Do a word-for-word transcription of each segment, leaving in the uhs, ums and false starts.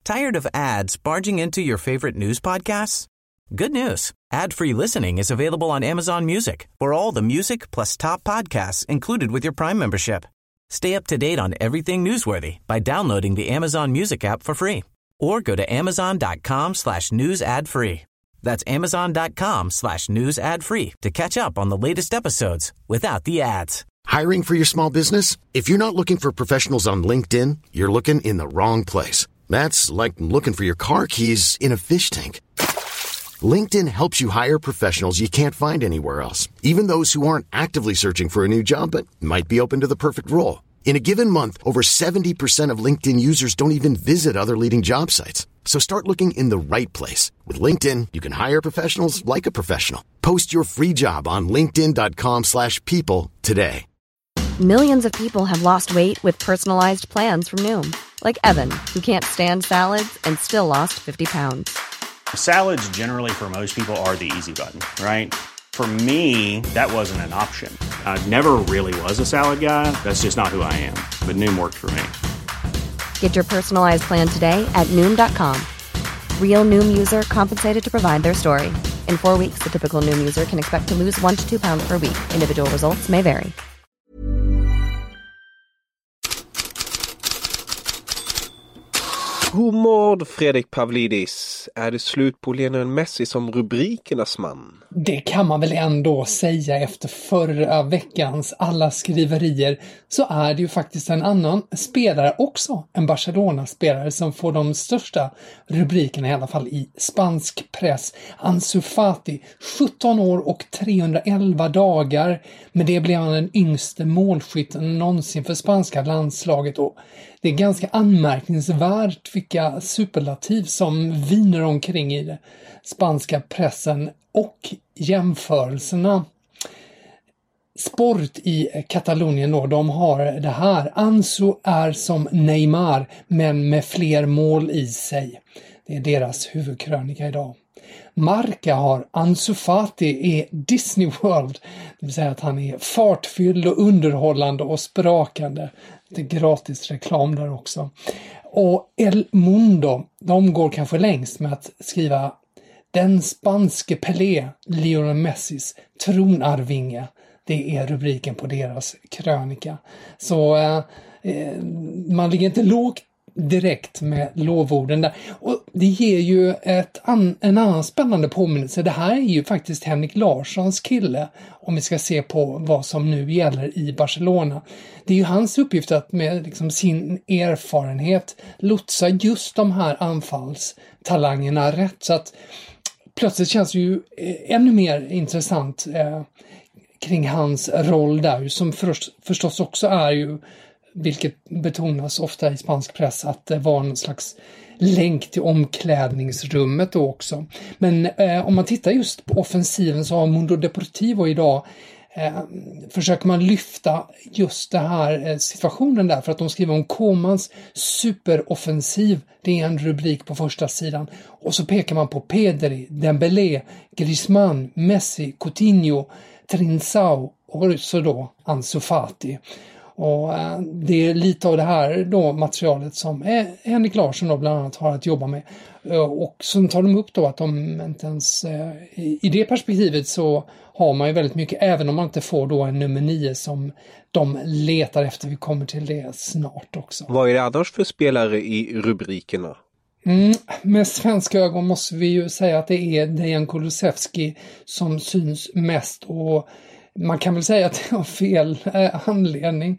Tired of ads barging into your favorite news podcasts? Good news. Ad-free listening is available on Amazon Music for all the music plus top podcasts included with your Prime membership. Stay up to date on everything newsworthy by downloading the Amazon Music app for free or go to amazon.com slash news ad free. That's amazon.com slash news ad free to catch up on the latest episodes without the ads. Hiring for your small business? If you're not looking for professionals on LinkedIn, you're looking in the wrong place. That's like looking for your car keys in a fish tank. LinkedIn helps you hire professionals you can't find anywhere else, even those who aren't actively searching for a new job but might be open to the perfect role. In a given month, over seventy percent of LinkedIn users don't even visit other leading job sites. So start looking in the right place. With LinkedIn, you can hire professionals like a professional. Post your free job on linkedin.com slash people today. Millions of people have lost weight with personalized plans from Noom. Like Evan, who can't stand salads and still lost fifty pounds. Salads generally for most people are the easy button, right? For me, that wasn't an option. I never really was a salad guy. That's just not who I am. But Noom worked for me. Get your personalized plan today at Noom dot com. Real Noom user compensated to provide their story. In four weeks, the typical Noom user can expect to lose one to two pounds per week. Individual results may vary. God morgon, Fredrik Pavlidis. Är det slut på Lionel Messi som rubrikernas man? Det kan man väl ändå säga efter förra veckans alla skriverier, så är det ju faktiskt en annan spelare också, en Barcelona-spelare som får de största rubrikerna i alla fall i spansk press. Ansu Fati, sjutton år och trehundraelva dagar, men det blev han den yngste målskytten någonsin för spanska landslaget, och det är ganska anmärkningsvärt vilka superlativ som viner omkring i det spanska pressen och jämförelserna. Sport i Katalonien då, de har det här: Ansu är som Neymar men med fler mål i sig. Det är deras huvudkrönika idag. Marca har Ansu Fati är Disney World, det vill säga att han är fartfylld och underhållande och sprakande. Det är gratis reklam där också. Och El Mundo, de går kanske längst med att skriva den spanske Pelé, Lionel Messis tronarvinge. Det är rubriken på deras krönika. Så eh, man ligger inte lågt direkt med lovorden där. Och det ger ju ett an, en annan spännande påminnelse. Det här är ju faktiskt Henrik Larssons kille, om vi ska se på vad som nu gäller i Barcelona. Det är ju hans uppgift att med liksom sin erfarenhet lotsa just de här anfallstalangerna rätt. Så att plötsligt känns det ju ännu mer intressant eh, kring hans roll där, som för, förstås också är ju, vilket betonas ofta i spansk press, att det var en slags länk till omklädningsrummet då också. Men eh, om man tittar just på offensiven, så har Mundo Deportivo idag eh, försöker man lyfta just det här eh, situationen där, för att de skriver om Komans superoffensiv. Det är en rubrik på första sidan. Och så pekar man på Pedri, Dembélé, Griezmann, Messi, Coutinho, Trincao och så då Ansu Fati. Och eh, det är lite av det här då materialet som eh, Henrik Larsson då bland annat har att jobba med. Eh, och så tar de upp då att de inte ens, eh, i, i det perspektivet så har man ju väldigt mycket, även om man inte får då en nummer nio som de letar efter. Vi kommer till det snart också. Vad är det annars för spelare i rubrikerna? Mm, med svenska ögon måste vi ju säga att det är Dejan Kulusevski som syns mest, och man kan väl säga att det var fel eh, anledning.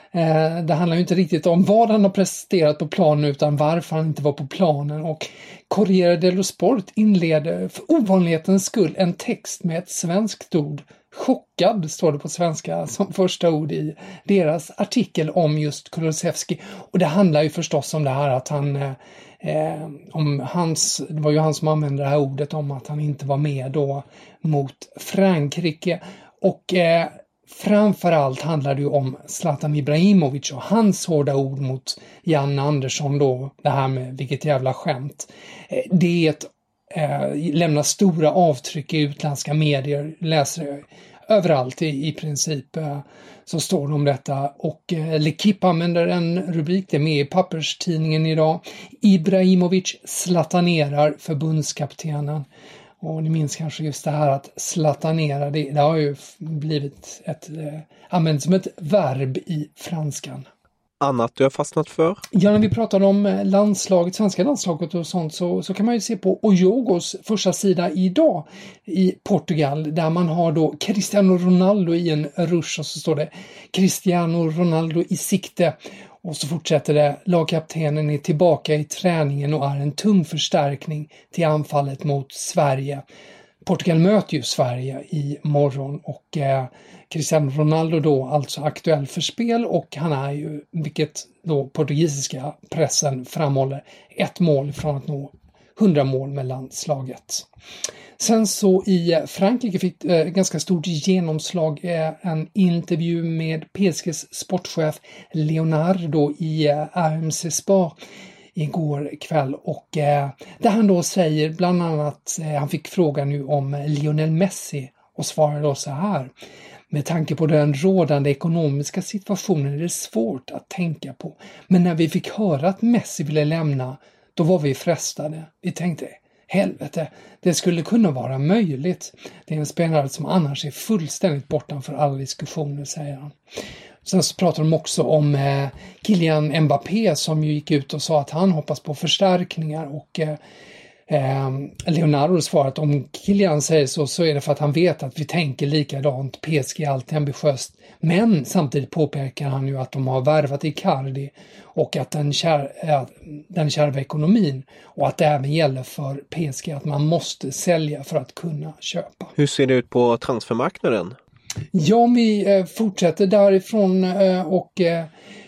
Eh, det handlar ju inte riktigt om vad han har presterat på planen, utan varför han inte var på planen. Och Corriere dello Sport inleder för ovanlighetens skull en text med ett svenskt ord. Chockad står det på svenska som första ord i deras artikel om just Kulusevski. Och det handlar ju förstås om det här att han... Eh, Eh, om hans, det var ju han som använde det här ordet om att han inte var med då mot Frankrike. Och eh, framförallt handlar det ju om Zlatan Ibrahimovic och hans hårda ord mot Jan Andersson då. Det här med vilket jävla skämt. Eh, det är ett, eh, lämnar stora avtryck i utländska medier. Läser överallt i, i princip eh, så står det om detta. Och eh, L'Equipe använder en rubrik, det är med i papperstidningen idag. Ibrahimovic slatanerar förbundskaptenen. Och ni minns kanske just det här att slatanera, det, det har ju blivit ett, eh, använt som ett verb i franskan. Annat du har fastnat för? Ja, när vi pratar om landslaget, svenska landslaget och sånt så, så kan man ju se på Ojogos första sida idag i Portugal där man har då Cristiano Ronaldo i en rush och så står det Cristiano Ronaldo i sikte och så fortsätter det. Lagkaptenen är tillbaka i träningen och är en tung förstärkning till anfallet mot Sverige. Portugal möter ju Sverige i morgon och eh, Cristiano Ronaldo då alltså aktuell för spel och han är ju, vilket då portugisiska pressen framhåller, ett mål från att nå hundra mål med landslaget. Sen så i Frankrike fick eh, ganska stort genomslag eh, en intervju med P S G:s sportchef Leonardo i eh, A M C Sport igår kväll och eh, där han då säger bland annat, eh, han fick frågan nu om Lionel Messi och svarar då så här: med tanke på den rådande ekonomiska situationen är det svårt att tänka på, men när vi fick höra att Messi ville lämna, då var vi frestade. Vi tänkte, helvete, det skulle kunna vara möjligt. Det är en spelare som annars är fullständigt bortanför alla diskussioner, säger han. Sen så pratar de också om eh, Kylian Mbappé som ju gick ut och sa att han hoppas på förstärkningar och eh, eh, Leonardo svarar att om Kylian säger så så är det för att han vet att vi tänker likadant. P S G är alltid ambitiöst, men samtidigt påpekar han ju att de har värvat Icardi och att den, kär, äh, den kärva ekonomin och att det även gäller för P S G att man måste sälja för att kunna köpa. Hur ser det ut på transfermarknaden? Ja, om vi eh, fortsätter därifrån eh, och eh,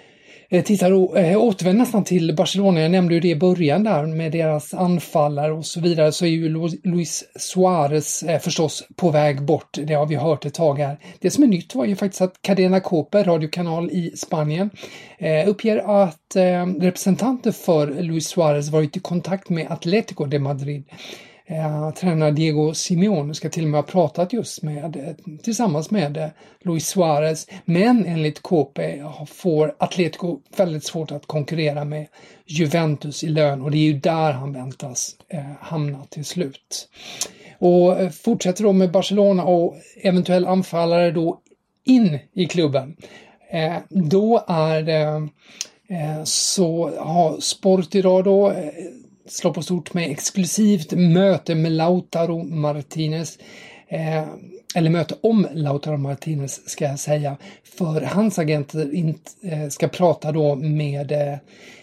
tittar eh, återvänder nästan till Barcelona. Jag nämnde ju det i början där med deras anfallare och så vidare, så är ju Luis Suarez eh, förstås på väg bort. Det har vi hört ett tag här. Det som är nytt var ju faktiskt att Cadena Cope, radiokanal i Spanien, eh, uppger att eh, representanter för Luis Suarez varit i kontakt med Atlético de Madrid. Eh, tränare Diego Simeone ska till och med ha pratat just med tillsammans med Luis Suarez, men enligt K P får Atletico väldigt svårt att konkurrera med Juventus i lön och det är ju där han väntas eh, hamna till slut. Och eh, fortsätter då med Barcelona och eventuell anfallare då in i klubben. Eh, då är det eh, så har Sport idag då eh, slår på stort med exklusivt möte med Lautaro Martinez. Eh, eller möte om Lautaro Martinez ska jag säga. För hans agenter inte, eh, ska prata då med eh,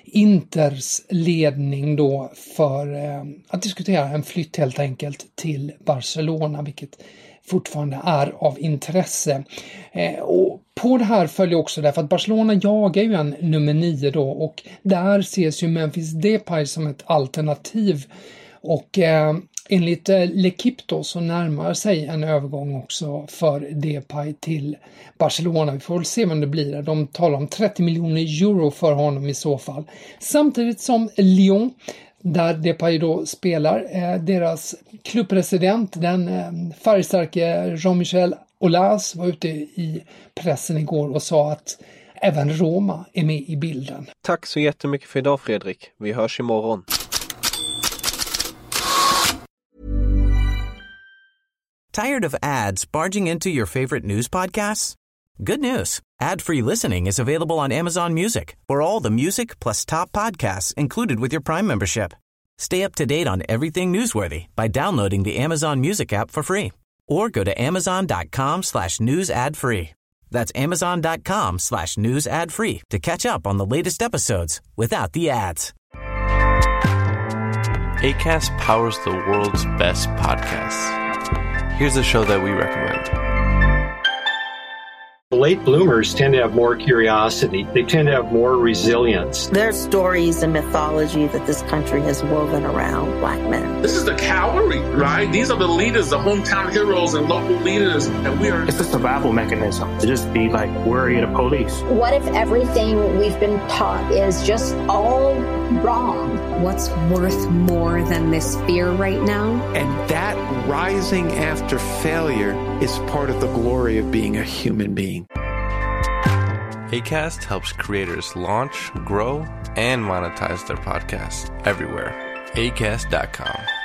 Inters ledning då för eh, att diskutera en flytt helt enkelt till Barcelona, vilket fortfarande är av intresse. Eh, och på det här följer också därför att Barcelona jagar ju en nummer nio då och där ses ju Memphis Depay som ett alternativ och eh, enligt eh, L'Equipe då så närmar sig en övergång också för Depay till Barcelona. Vi får väl se vem det blir. De talar om trettio miljoner euro för honom i så fall. Samtidigt som Lyon, där Depay då spelar, eh, deras klubbpresident, den eh, färgstarke Jean-Michel Aulas, var ute i pressen igår och sa att även Roma är med i bilden. Tack så jättemycket för idag, Fredrik. Vi hörs imorgon. Tired of ads barging into your favorite news podcasts? Good news. Ad-free listening is available on Amazon Music for all the music plus top podcasts included with your Prime membership. Stay up to date on everything newsworthy by downloading the Amazon Music app for free or go to amazon.com slash news ad free. That's amazon.com slash news ad free to catch up on the latest episodes without the ads. Acast powers the world's best podcasts. Here's a show that we recommend. late bloomers tend to have more curiosity. They tend to have more resilience. There's stories and mythology that this country has woven around Black men. This is the cavalry, right? These are the leaders, the hometown heroes and local leaders, and we are... It's a survival mechanism to just be like worried of police. What if everything we've been taught is just all wrong? What's worth more than this fear right now? And that rising after failure is part of the glory of being a human being. Acast helps creators launch, grow, and monetize their podcasts everywhere. acast dot com.